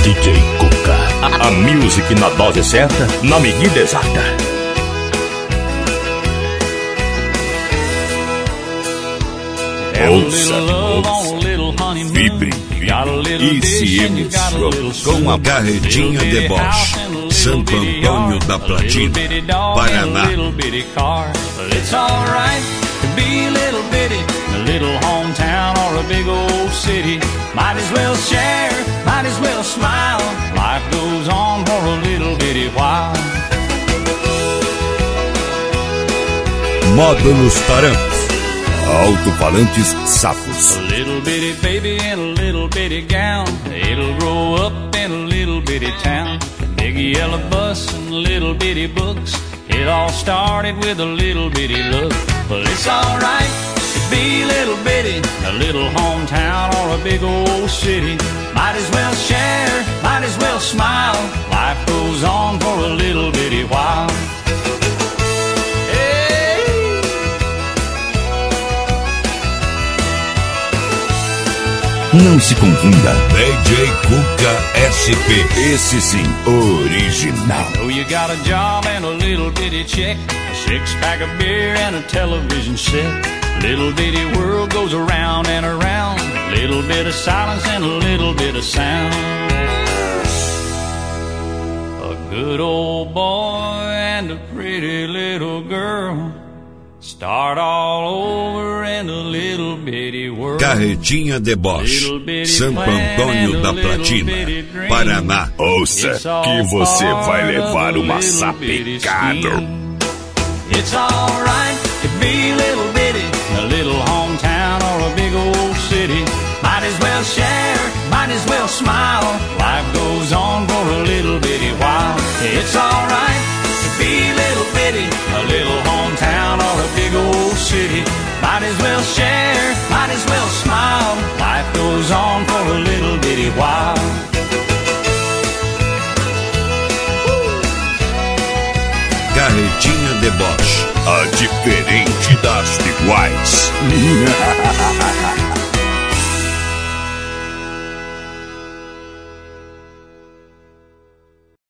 DJ Cuca. A music na dose certa, na medida exata. Ouça, vibre e se emocione com a Carretinha Deboche, Santo Antônio da Platina, Paraná. It's alright to be a little bitty, a little hometown or a big old city. Might as well share, might as well smile. Life goes on for a little bitty while. Módulos Tarantos, alto-falantes Sapos. A little bitty baby in a little bitty gown. It'll grow up in a little bitty town. Big yellow bus and little bitty books. It all started with a little bitty look. Well, it's alright to be a little bitty, a little hometown or a big old city. Might as well share, might as well smile. Life goes on for a little bitty while. Não se confunda. DJ Cuca SP. Esse sim, original. Oh, you got a job and a little bitty check, a six-pack of beer and a television set. Little bitty world goes around and around. Little bit of silence and a little bit of sound. A good old boy and a pretty little girl start all over in a little bitty world. Carretinha Deboche, Santo Antônio da Platina, Paraná. Ouça que você vai levar uma sapecada. It's alright to be a little bitty, a little hometown or a big old city. Might as well share, might as well smile. Life goes on for a little bitty while. It's alright to be a little bitty, a little hometown or a big old city. Might as well share, might as well smile. Life goes on for a little bitty while. Carretinha Deboche, a diferente das iguais.